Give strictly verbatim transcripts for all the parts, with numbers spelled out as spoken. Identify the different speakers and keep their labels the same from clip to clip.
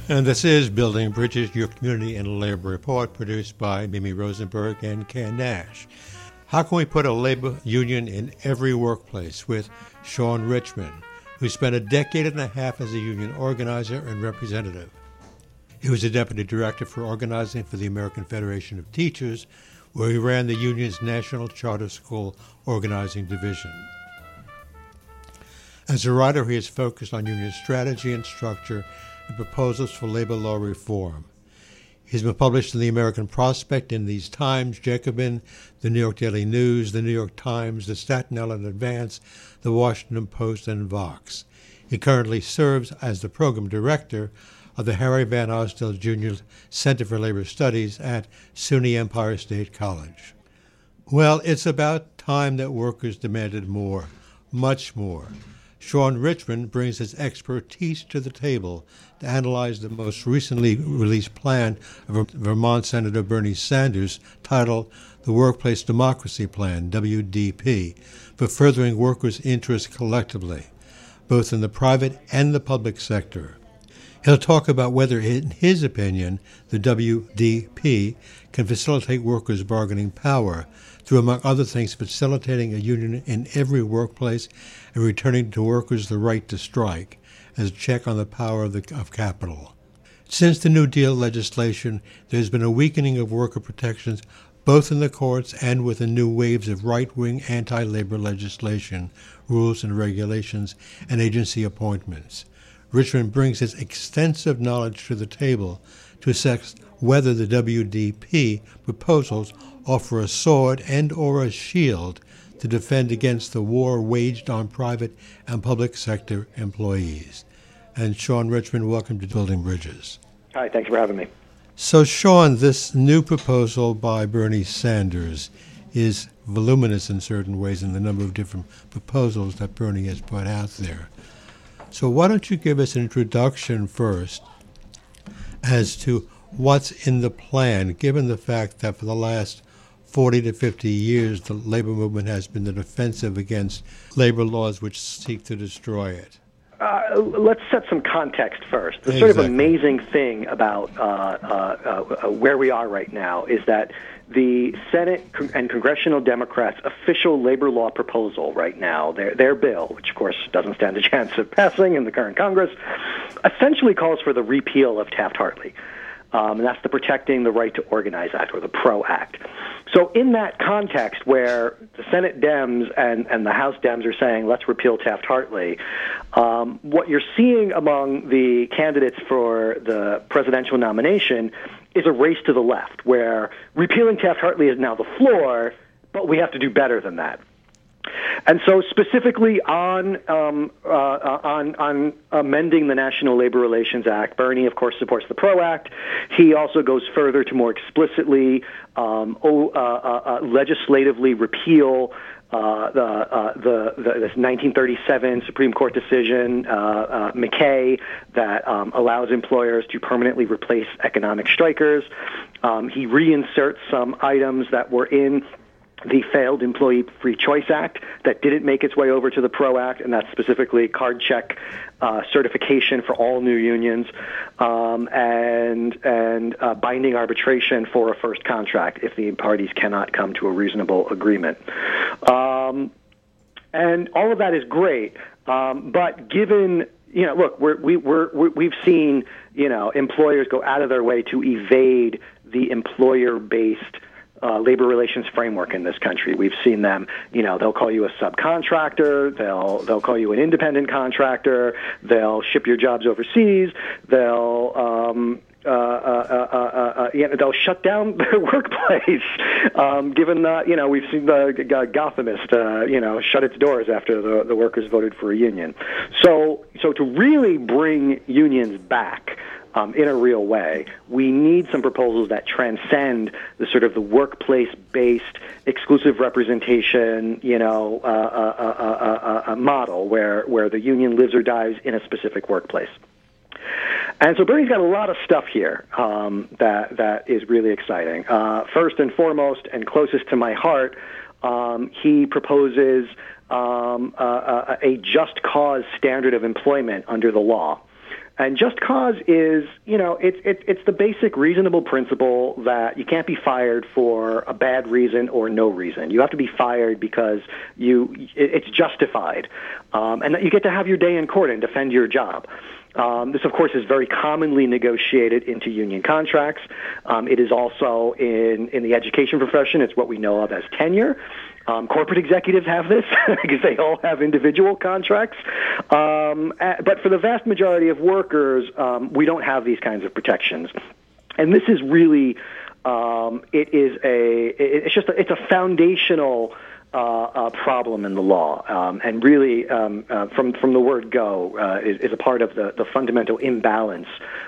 Speaker 1: And this is Building Bridges, your community and labor report, produced by Mimi Rosenberg and Ken Nash. How can we put a labor union in every workplace? With Sean Richman, who spent a decade and a half as a union organizer and representative. He was a deputy director for organizing for the American Federation of Teachers, where he ran the union's National Charter School Organizing Division. As a writer, he is focused on union strategy and structure and proposals for labor law reform. He's been published in the American Prospect, in These Times, Jacobin, the New York Daily News, the New York Times, the Staten Island Advance, the Washington Post, and Vox. He currently serves as the program director of the Harry Van Arsdale Junior Center for Labor Studies at SUNY Empire State College. Well, it's about time that workers demanded more, much more. Sean Richman brings his expertise to the table to analyze the most recently released plan of Vermont Senator Bernie Sanders titled the Workplace Democracy Plan, W D P, for furthering workers' interests collectively, both in the private and the public sector. He'll talk about whether, in his opinion, the W D P can facilitate workers' bargaining power through, among other things, facilitating a union in every workplace and returning to workers the right to strike as a check on the power of, the, of capital. Since the New Deal legislation, there's been a weakening of worker protections both in the courts and with the new waves of right-wing anti-labor legislation, rules and regulations, and agency appointments. Richman brings his extensive knowledge to the table to assess whether the W D P proposals offer a sword and or a shield to defend against the war waged on private and public sector employees. And Sean Richman, welcome to Building Bridges.
Speaker 2: Hi, thanks for having me.
Speaker 1: So, Sean, this new proposal by Bernie Sanders is voluminous in certain ways in the number of different proposals that Bernie has put out there. So why don't you give us an introduction first as to what's in the plan, given the fact that for the last forty to fifty years, the labor movement has been the defensive against labor laws which seek to destroy it.
Speaker 2: Uh, let's set some context first. The
Speaker 1: Exactly.
Speaker 2: sort of amazing thing about uh, uh, uh, where we are right now is that the Senate and congressional Democrats' official labor law proposal right now, their, their bill, which of course doesn't stand a chance of passing in the current Congress, essentially calls for the repeal of Taft-Hartley. Um, and that's the Protecting the Right to Organize Act, or the PRO Act. So in that context where the Senate Dems and, and the House Dems are saying, let's repeal Taft-Hartley, um, what you're seeing among the candidates for the presidential nomination is a race to the left, where repealing Taft-Hartley is now the floor, but we have to do better than that. And so, specifically on um, uh, on on amending the National Labor Relations Act, Bernie, of course, supports the PRO Act. He also goes further to more explicitly um, uh, uh, uh, legislatively repeal uh, the, uh, the the this nineteen thirty-seven Supreme Court decision, uh, uh, McKay, that um, allows employers to permanently replace economic strikers. Um, he reinserts some items that were in the failed Employee Free Choice Act that didn't make its way over to the PRO Act, and that's specifically card check uh, certification for all new unions, um, and and uh, binding arbitration for a first contract if the parties cannot come to a reasonable agreement. Um, and all of that is great, um, but given, you know, look, we're, we, we're, we've seen, you know, employers go out of their way to evade the employer-based Uh, labor relations framework in this country. We've seen them, you know, they'll call you a subcontractor, they'll they'll call you an independent contractor, they'll ship your jobs overseas, they'll um, uh, uh, uh, uh, uh, yeah, they'll shut down their workplace. Um, given that, you know, we've seen the uh, Gothamist, uh, you know, shut its doors after the, the workers voted for a union. So, so to really bring unions back Um, in a real way, we need some proposals that transcend the sort of the workplace-based exclusive representation, you know, uh, uh, uh, uh, uh, model where where the union lives or dies in a specific workplace. And so Bernie's got a lot of stuff here um, that that is really exciting. Uh, first and foremost, and closest to my heart, um, he proposes um, uh, a just cause standard of employment under the law. And just cause is, you know, it's it, it's the basic reasonable principle that you can't be fired for a bad reason or no reason. You have to be fired because you it, it's justified, um, and that you get to have your day in court and defend your job. Um, this, of course, is very commonly negotiated into union contracts. Um, it is also in, in the education profession. It's what we know of as tenure. Um, corporate executives have this because they all have individual contracts. Um, but for the vast majority of workers, um, we don't have these kinds of protections. And this is really, um, it is a, it's just, a, it's a foundational Uh, uh, problem in the law, um, and really, um, uh, from from the word go, uh, is, is a part of the, the fundamental imbalance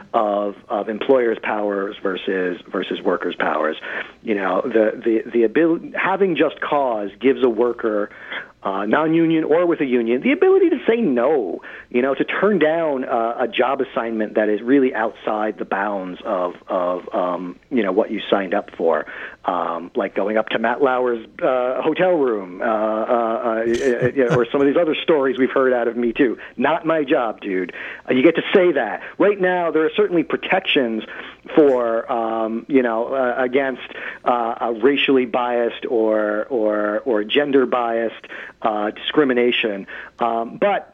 Speaker 2: of of employers' powers versus versus workers' powers. You know, the the the ability having just cause gives a worker, uh, non-union or with a union, the ability to say no. You know, to turn down uh, a job assignment that is really outside the bounds of of um, you know what you signed up for, um, like going up to Matt Lauer's uh, hotel room. Uh, uh, uh, or some of these other stories we've heard out of Me Too. Not my job, dude. Uh, you get to say that. Right now, there are certainly protections for, um, you know, uh, against uh, a racially biased or or or gender biased uh, discrimination, um, but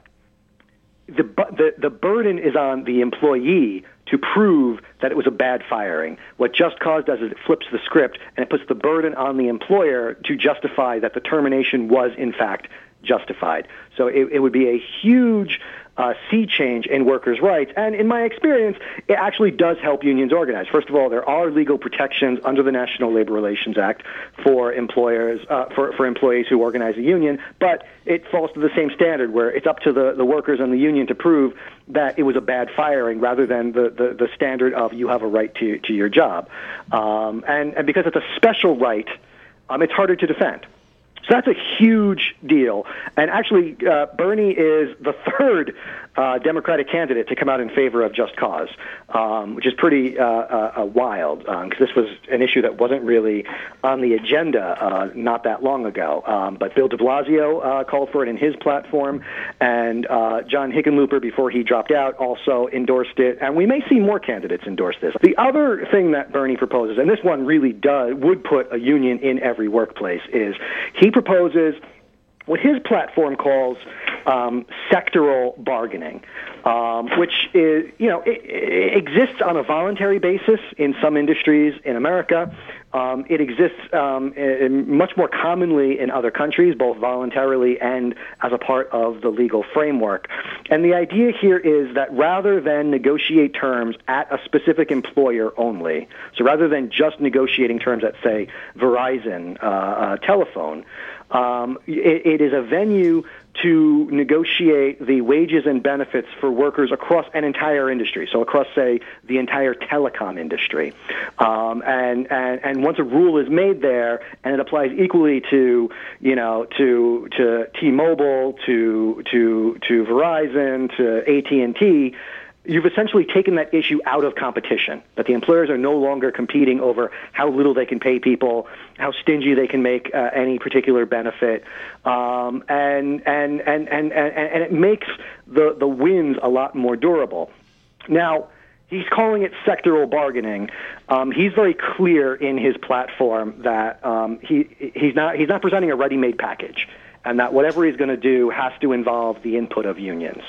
Speaker 2: the, the the burden is on the employee to prove that it was a bad firing. What just cause does is it flips the script and it puts the burden on the employer to justify that the termination was, in fact, justified. So it, it would be a huge uh, sea change in workers' rights. And in my experience, it actually does help unions organize. First of all, there are legal protections under the National Labor Relations Act for employers, uh, for, for employees who organize a union, but it falls to the same standard where it's up to the, the workers and the union to prove that it was a bad firing rather than the, the, the standard of you have a right to, to your job. Um, and, and because it's a special right, um, it's harder to defend. So that's a huge deal. And actually, uh, Bernie is the third uh, Democratic candidate to come out in favor of just cause, um, which is pretty uh, uh, wild, because um, this was an issue that wasn't really on the agenda uh, not that long ago. Um, but Bill de Blasio uh, called for it in his platform, and uh, John Hickenlooper, before he dropped out, also endorsed it. And we may see more candidates endorse this. The other thing that Bernie proposes, and this one really does would put a union in every workplace, is he proposes what his platform calls um, sectoral bargaining, um, which is, you know, it, it exists on a voluntary basis in some industries in America. Um, it exists um, in, much more commonly in other countries, both voluntarily and as a part of the legal framework. And the idea here is that rather than negotiate terms at a specific employer only, so rather than just negotiating terms at, say, Verizon uh, uh, telephone, um, it, it is a venue to negotiate the wages and benefits for workers across an entire industry, so across, say, the entire telecom industry. Um, and, and, and once a rule is made there, and it applies equally to, you know, to to T-Mobile, to to to Verizon, to A T and T, you've essentially taken that issue out of competition, that the employers are no longer competing over how little they can pay people, how stingy they can make uh, any particular benefit, um, and, and, and, and, and, and it makes the, the wins a lot more durable. Now, he's calling it sectoral bargaining. Um, he's very clear in his platform that um, he, he's not, he's not presenting a ready-made package, and that whatever he's going to do has to involve the input of unions.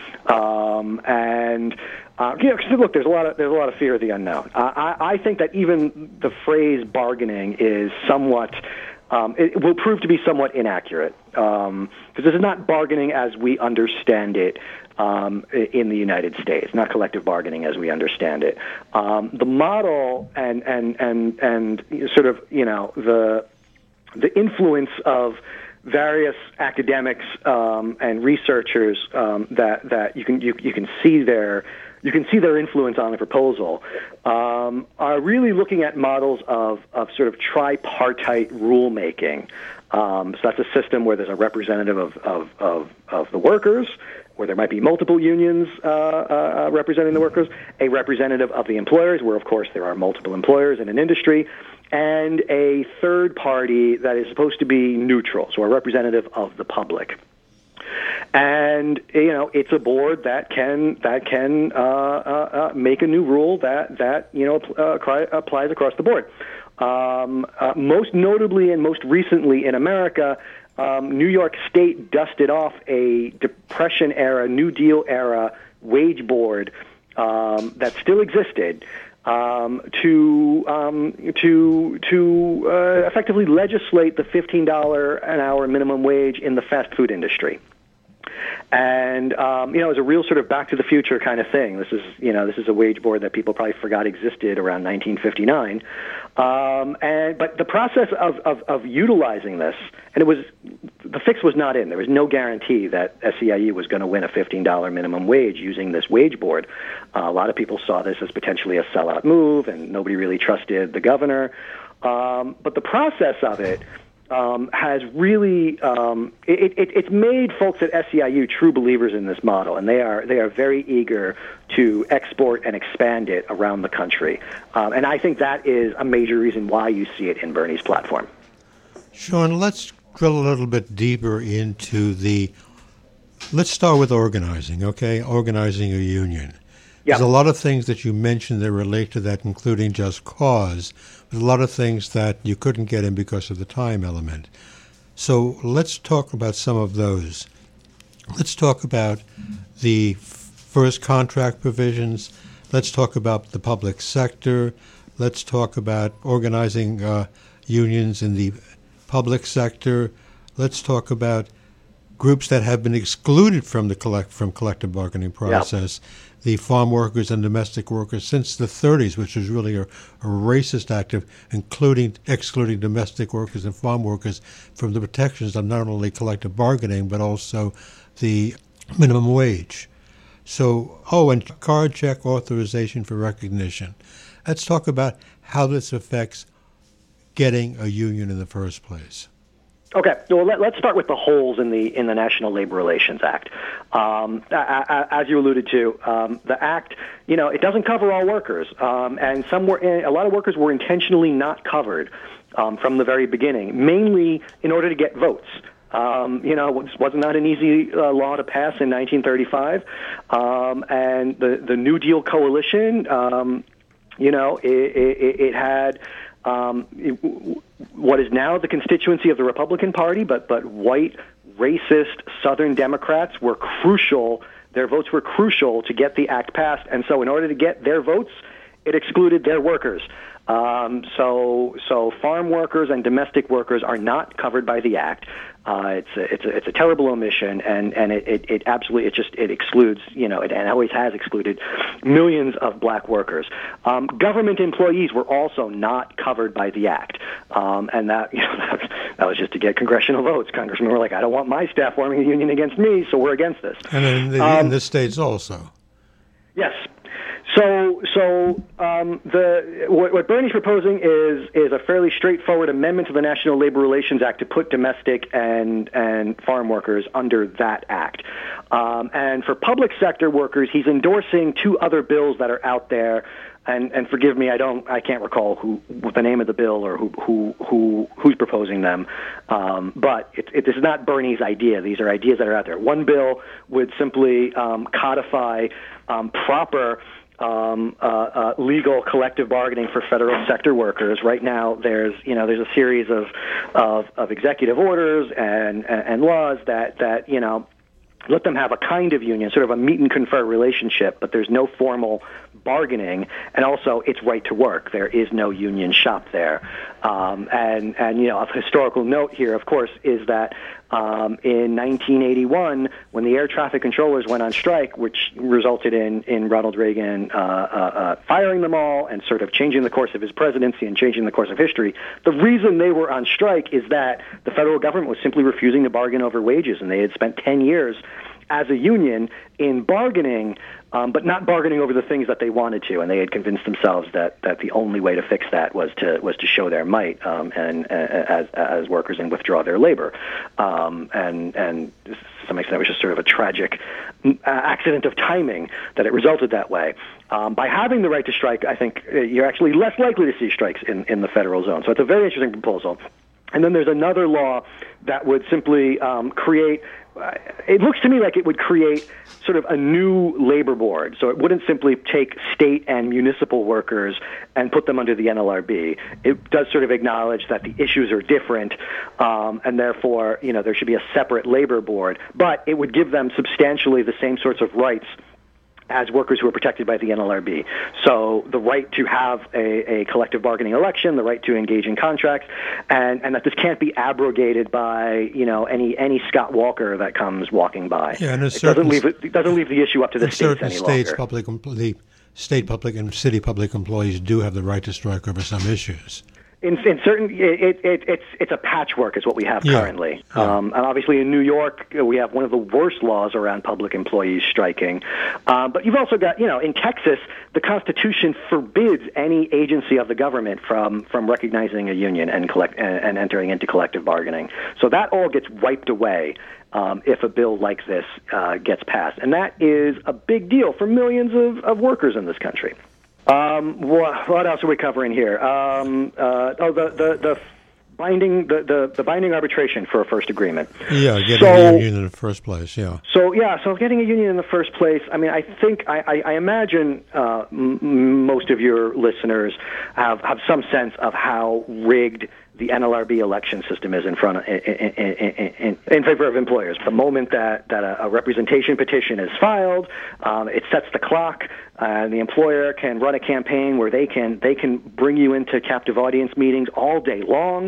Speaker 2: Um, and uh, you know, 'cause look, there's a lot of there's a lot of fear of the unknown. Uh, I, I think that even the phrase bargaining is somewhat um, it will prove to be somewhat inaccurate, because um, this is not bargaining as we understand it um, in the United States, not collective bargaining as we understand it. Um, the model and and and and sort of you know the the influence of various academics um, and researchers um, that that you can you, you can see their you can see their influence on the proposal um, are really looking at models of of sort of tripartite rulemaking. Um, so that's a system where there's a representative of of of, of the workers, where there might be multiple unions uh, uh, representing the workers, a representative of the employers, where of course there are multiple employers in an industry, and a third party that is supposed to be neutral, so a representative of the public. And you know, it's a board that can that can uh, uh, uh, make a new rule that that you know uh, applies across the board. Um, uh, most notably and most recently in America, um, New York State dusted off a Depression era, New Deal era wage board um, that still existed. Um, to um, to to uh, effectively legislate the fifteen dollars an hour minimum wage in the fast food industry. And, um, you know, it was a real sort of back to the future kind of thing. This is, you know, this is a wage board that people probably forgot existed around nineteen fifty-nine. Um, and, but the process of, of, of utilizing this, and it was, the fix was not in. There was no guarantee that S E I U was going to win a fifteen dollars minimum wage using this wage board. Uh, a lot of people saw this as potentially a sellout move, and nobody really trusted the governor. Um, but the process of it, Um, has really um, it, it, it's made folks at S E I U true believers in this model, and they are they are very eager to export and expand it around the country. Um, and I think that is a major reason why you see it in Bernie's platform.
Speaker 1: Sean, let's drill a little bit deeper into the. Let's start with organizing, okay? Organizing a union.
Speaker 2: Yeah.
Speaker 1: There's a lot of things that you mentioned that relate to that, including just cause, but a lot of things that you couldn't get in because of the time element. So let's talk about some of those. Let's talk about the first contract provisions. Let's talk about the public sector. Let's talk about organizing uh, unions in the public sector. Let's talk about groups that have been excluded from the collect from collective bargaining process. Yeah. The farm workers and domestic workers since the thirties, which was really a, a racist act of including, excluding domestic workers and farm workers from the protections of not only collective bargaining, but also the minimum wage. So, oh, and card check authorization for recognition. Let's talk about how this affects getting a union in the first place.
Speaker 2: Okay, well, let, let's start with the holes in the in the National Labor Relations Act. Um, as you alluded to, um, the act, you know, it doesn't cover all workers, um, and some were, a lot of workers were intentionally not covered um, from the very beginning, mainly in order to get votes. Um, you know, it was not an easy uh, law to pass in nineteen thirty-five, um, and the the New Deal coalition, um, you know, it, it, it had. Um, it, what is now the constituency of the Republican Party, but but white, racist Southern Democrats were crucial. Their votes were crucial to get the act passed, and so in order to get their votes, it excluded their workers. Um, so so farm workers and domestic workers are not covered by the act. Uh, it's a, it's a, it's a terrible omission, and and it, it, it absolutely it just it excludes you know it and always has excluded millions of black workers. Um, government employees were also not covered by the act, um, and that you know that was, that was just to get congressional votes. Congressmen were like, I don't want my staff forming a union against me, so we're against this.
Speaker 1: And in the, um, in the states also.
Speaker 2: Yes. So, so um, the what, what Bernie's proposing is is a fairly straightforward amendment to the National Labor Relations Act to put domestic and and farm workers under that act. Um, and for public sector workers, he's endorsing two other bills that are out there. And, and forgive me, I don't, I can't recall who the name of the bill or who who, who who's proposing them. Um, but it, it, this is not Bernie's idea. These are ideas that are out there. One bill would simply um, codify um, proper. Um, uh, uh, legal collective bargaining for federal sector workers. Right now, there's you know there's a series of of, of executive orders and, and and laws that that you know let them have a kind of union, sort of a meet and confer relationship, but there's no formal bargaining, and also it's right to work. There is no union shop there. Um, and, and, you know, a historical note here, of course, is that um, in nineteen eighty-one, when the air traffic controllers went on strike, which resulted in, in Ronald Reagan uh, uh, uh, firing them all and sort of changing the course of his presidency and changing the course of history, the reason they were on strike is that the federal government was simply refusing to bargain over wages, and they had spent ten years as a union in bargaining, um, but not bargaining over the things that they wanted to, and they had convinced themselves that, that the only way to fix that was to was to show their might um, and uh, as as workers and withdraw their labor, um, and and to some extent it was just sort of a tragic uh, accident of timing that it resulted that way. Um, by having the right to strike, I think uh, you're actually less likely to see strikes in, in the federal zone. So it's a very interesting proposal. And then there's another law that would simply um, create it looks to me like it would create sort of a new labor board. So it wouldn't simply take state and municipal workers and put them under the N L R B. It does sort of acknowledge that the issues are different, um, and therefore, you know, there should be a separate labor board. But it would give them substantially the same sorts of rights as workers who are protected by the N L R B. So the right to have a, a collective bargaining election, the right to engage in contracts, and, and that this can't be abrogated by, you know, any any Scott Walker that comes walking by.
Speaker 1: Yeah, and
Speaker 2: it doesn't leave it, it doesn't leave the issue up to the states
Speaker 1: certain
Speaker 2: any
Speaker 1: states,
Speaker 2: longer.
Speaker 1: Public, the state public and city public employees do have the right to strike over some issues.
Speaker 2: In, in certain, it, it, it's it's a patchwork is what we have
Speaker 1: yeah.
Speaker 2: currently.
Speaker 1: Yeah.
Speaker 2: Um, and obviously in New York, we have one of the worst laws around public employees striking. Um, but you've also got, you know, in Texas, the Constitution forbids any agency of the government from, from recognizing a union and, collect, and, and entering into collective bargaining. So that all gets wiped away um, if a bill like this uh, gets passed. And that is a big deal for millions of, of workers in this country. Um, what, what else are we covering here? Um, uh, oh, the, the, the binding the, the, the binding arbitration for a first agreement.
Speaker 1: Yeah, getting
Speaker 2: so,
Speaker 1: a union in the first place. Yeah.
Speaker 2: So yeah, so getting a union in the first place. I mean, I think I, I, I imagine uh, m- most of your listeners have have some sense of how rigged the N L R B election system is in front of, in, in, in, in favor of employers. The moment that, that a, a representation petition is filed, um, it sets the clock, and the employer can run a campaign where they can they can bring you into captive audience meetings all day long.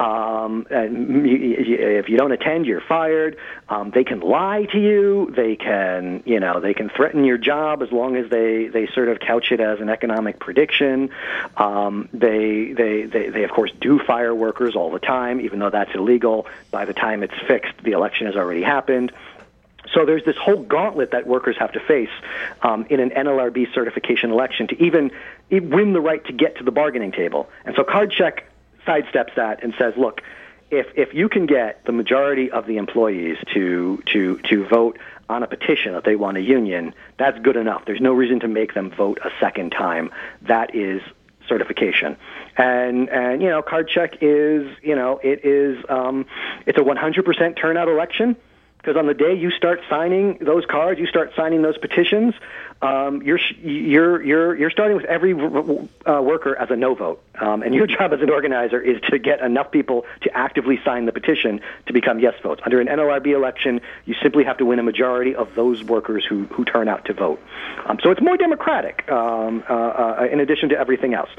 Speaker 2: Um, and if you don't attend, you're fired. Um, they can lie to you. They can, you know, they can threaten your job as long as they, they sort of couch it as an economic prediction. Um, they, they they they of course do fire workers all the time, even though that's illegal. By the time it's fixed, the election has already happened. So there's this whole gauntlet that workers have to face um, in an N L R B certification election to even win the right to get to the bargaining table. And so CardCheck sidesteps that and says, look, if if you can get the majority of the employees to to to vote on a petition that they want a union, that's good enough. There's no reason to make them vote a second time. That is certification. And, and you know, CardCheck is, you know, it is, um, it's a one hundred percent turnout election, because on the day you start signing those cards, you start signing those petitions, um, you're, you're, you're, you're starting with every uh, worker as a no vote. Um, and your job as an organizer is to get enough people to actively sign the petition to become yes votes. Under an N L R B election, you simply have to win a majority of those workers who, who turn out to vote. Um, so it's more democratic, um, uh, uh, in addition to everything else.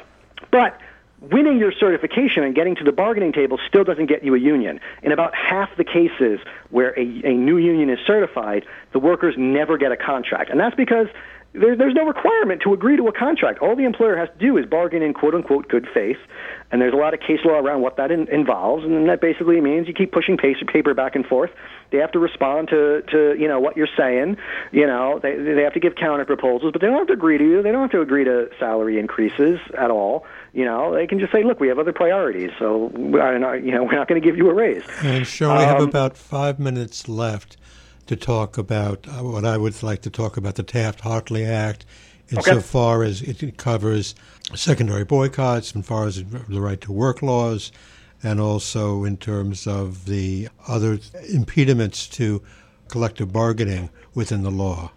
Speaker 2: But winning your certification and getting to the bargaining table still doesn't get you a union. In about half the cases where a, a new union is certified, the workers never get a contract. And that's because there, there's no requirement to agree to a contract. All the employer has to do is bargain in quote-unquote good faith. And there's a lot of case law around what that in, involves. And that basically means you keep pushing paper back and forth. They have to respond to, to you know, what you're saying. You know, they, they have to give counter proposals, but they don't have to agree to you. They don't have to agree to salary increases at all. You know, they can just say, look, we have other priorities, so we're not, you know, we're not going to give you a raise.
Speaker 1: And Sean, um, we have about five minutes left to talk about uh, what I would like to talk about, the Taft-Hartley Act, insofar okay. as it covers secondary boycotts, as far as the right to work laws, and also in terms of the other impediments to collective bargaining within the law.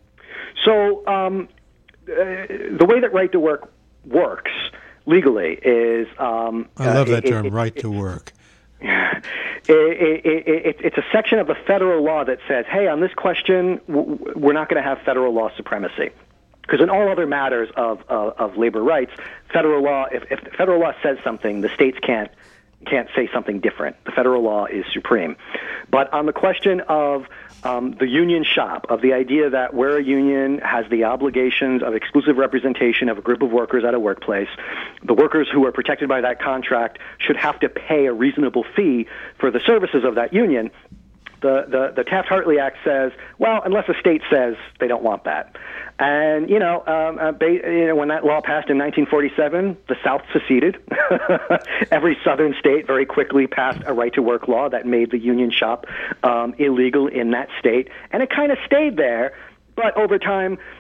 Speaker 2: So um, uh, the way that right to work works legally is... Um,
Speaker 1: I love
Speaker 2: uh,
Speaker 1: that
Speaker 2: it,
Speaker 1: term,
Speaker 2: it,
Speaker 1: right
Speaker 2: it,
Speaker 1: to work.
Speaker 2: It, it, it, it's a section of the federal law that says, hey, on this question, we're not going to have federal law supremacy. Because in all other matters of, of, of labor rights, federal law, if, if federal law says something, the states can't can't say something different. The federal law is supreme. But on the question of um, the union shop, of the idea that where a union has the obligations of exclusive representation of a group of workers at a workplace, the workers who are protected by that contract should have to pay a reasonable fee for the services of that union. The, the, the Taft-Hartley Act says, well, unless a state says they don't want that. And, you know, um, uh, ba- you know, when that law passed in nineteen forty-seven, the South seceded. Every southern state very quickly passed a right-to-work law that made the union shop um, illegal in that state. And it kind of stayed there. But over time,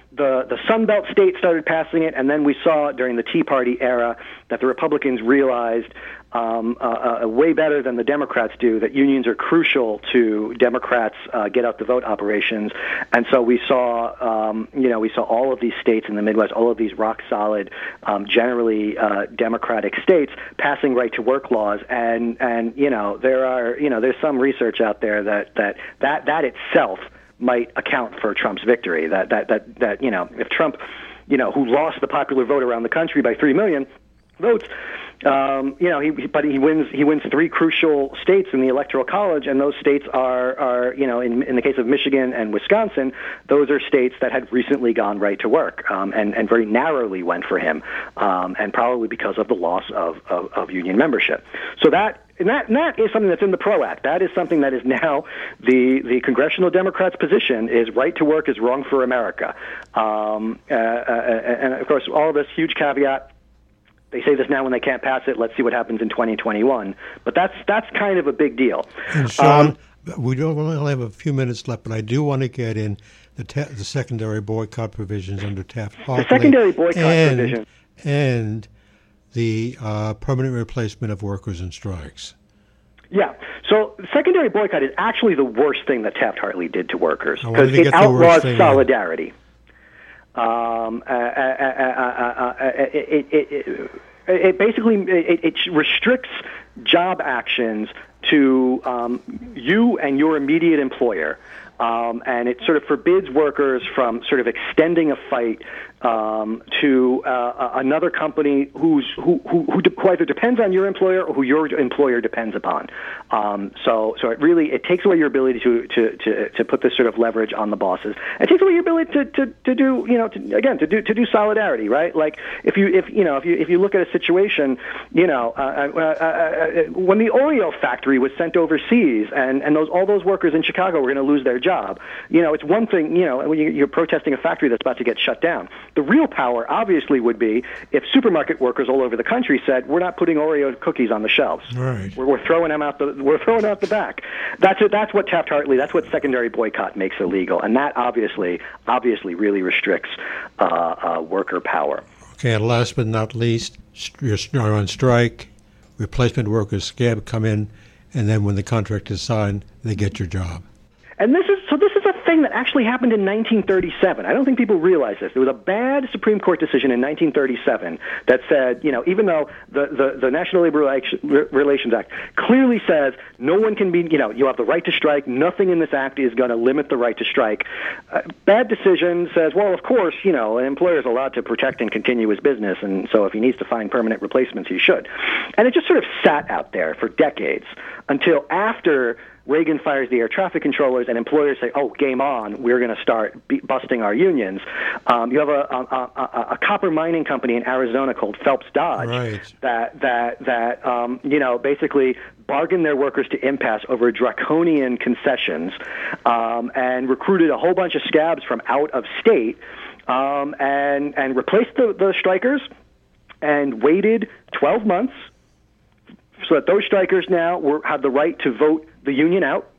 Speaker 2: the, the Sun Belt states started passing it, and then we saw during the Tea Party era that the Republicans realized um, uh, uh, way better than the Democrats do that unions are crucial to Democrats' uh, get-out-the-vote operations. And so we saw, um, you know, we saw all of these states in the Midwest, all of these rock-solid, um, generally uh, Democratic states passing right-to-work laws. And, and you know, there are, you know, there's some research out there that that that, that itself might account for Trump's victory. That that that that you know, if Trump, you know, who lost the popular vote around the country by three million votes, um, you know, he but he wins he wins three crucial states in the Electoral College, and those states are are you know, in in the case of Michigan and Wisconsin, those are states that had recently gone right to work, um, and and very narrowly went for him, um, and probably because of the loss of, of, of union membership. So that. And that, and that is something that's in the PRO Act. That is something that is now the, the congressional Democrats' position is right to work is wrong for America. Um, uh, uh, and, of course, all of this huge caveat, they say this now when they can't pass it. Let's see what happens in twenty twenty-one. But that's that's kind of a big deal.
Speaker 1: And Sean, um, we don't only have a few minutes left, but I do want to get in the, ta- the secondary boycott provisions under Taft-Hartley.
Speaker 2: The secondary boycott
Speaker 1: and,
Speaker 2: provision.
Speaker 1: And the uh, permanent replacement of workers and strikes.
Speaker 2: Yeah. So secondary boycott is actually the worst thing that Taft-Hartley did to workers because it
Speaker 1: outlaws
Speaker 2: solidarity. Um, uh, uh, uh, uh, uh, it, it, it, it basically it, it restricts job actions to um, you and your immediate employer. Um, and it sort of forbids workers from sort of extending a fight um, to uh, another company who's who who, who, de- who either depends on your employer or who your employer depends upon. Um, so so it really it takes away your ability to, to, to, to put this sort of leverage on the bosses. It takes away your ability to, to, to do you know to, again to do to do solidarity, right? Like if you if you know if you if you look at a situation, you know uh, uh, uh, when the Oreo factory was sent overseas and, and those all those workers in Chicago were going to lose their job. You know, it's one thing, you know, when you're protesting a factory that's about to get shut down. The real power, obviously, would be if supermarket workers all over the country said, we're not putting Oreo cookies on the shelves.
Speaker 1: Right.
Speaker 2: We're, we're throwing them out the we're throwing out the back. That's it. That's what Taft-Hartley, that's what secondary boycott makes illegal. And that obviously, obviously really restricts uh, uh, worker power.
Speaker 1: Okay, and last but not least, you're on strike, replacement workers, scab, come in, and then when the contract is signed, they get your job.
Speaker 2: And this is so. This is a thing that actually happened in nineteen thirty-seven. I don't think people realize this. There was a bad Supreme Court decision in nineteen thirty-seven that said, you know, even though the, the, the National Labor Relations Act clearly says no one can be, you know, you have the right to strike. Nothing in this act is going to limit the right to strike. Uh, bad decision says, well, of course, you know, an employer is allowed to protect and continue his business, and so if he needs to find permanent replacements, he should. And it just sort of sat out there for decades until after Reagan fires the air traffic controllers and employers say, oh, game on, we're going to start be- busting our unions. Um, you have a, a, a, a copper mining company in Arizona called Phelps Dodge
Speaker 1: right.
Speaker 2: that, that, that um, you know, basically bargained their workers to impasse over draconian concessions um, and recruited a whole bunch of scabs from out of state um, and, and replaced the, the strikers and waited twelve months so that those strikers now were, have the right to vote the union out,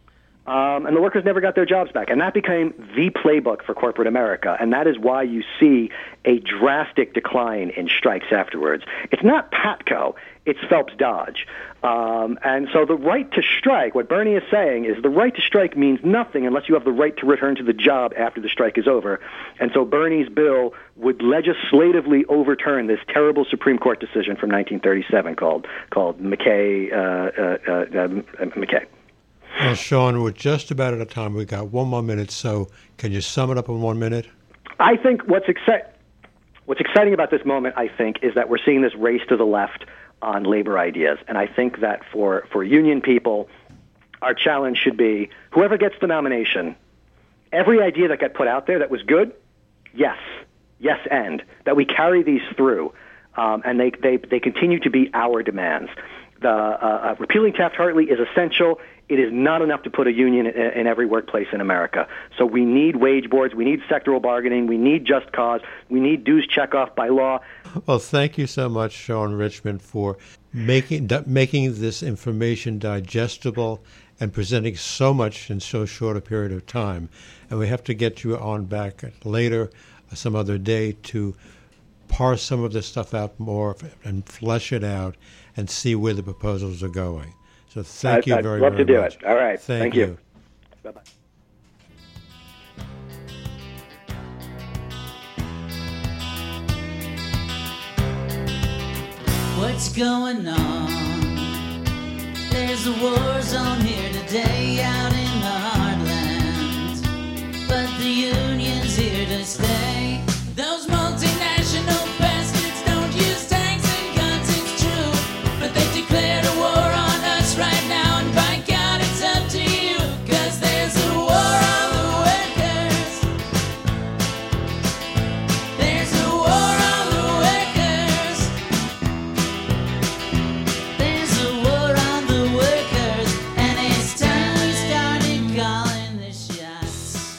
Speaker 2: um, and the workers never got their jobs back. And that became the playbook for corporate America, and that is why you see a drastic decline in strikes afterwards. It's not Patco, it's Phelps Dodge. Um, and so the right to strike, what Bernie is saying is the right to strike means nothing unless you have the right to return to the job after the strike is over. And so Bernie's bill would legislatively overturn this terrible Supreme Court decision from nineteen thirty-seven called called McKay. Uh, uh, uh, McKay.
Speaker 1: Well, Sean, we're just about out of time. We've got one more minute, so can you sum it up in one minute?
Speaker 2: I think what's exci- what's exciting about this moment, I think, is that we're seeing this race to the left on labor ideas. And I think that for, for union people, our challenge should be whoever gets the nomination, every idea that got put out there that was good, yes, yes, and that we carry these through, um, and they, they, they continue to be our demands. The uh, uh, repealing Taft-Hartley is essential. It is not enough to put a union in, in every workplace in America. So we need wage boards. We need sectoral bargaining. We need just cause. We need dues checkoff by law.
Speaker 1: Well, thank you so much, Sean Richmond, for making making this information digestible and presenting so much in so short a period of time. And we have to get you on back later, some other day, to parse some of this stuff out more and flesh it out and see where the proposals are going. So thank you
Speaker 2: I'd
Speaker 1: very,
Speaker 2: love
Speaker 1: very
Speaker 2: to do
Speaker 1: much.
Speaker 2: it. All right.
Speaker 1: Thank,
Speaker 2: Thank
Speaker 1: you.
Speaker 2: you. Bye-bye.
Speaker 3: What's going on? There's a war zone here today out in the heartland, but the union's here to stay. Those multinational bastards don't use tanks and guns, it's true, but they declared a war on us right now, and by God it's up to you, 'cause there's a war on the workers. There's a war on the workers. There's a war on the workers, and it's time we started calling the shots.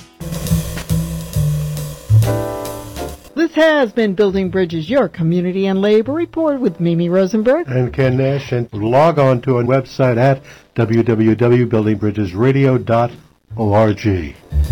Speaker 4: This has been Building Bridges, your community and labor report with Mimi Rosenberg.
Speaker 1: And Ken Nash, and log on to our website at w w w dot building bridges radio dot org.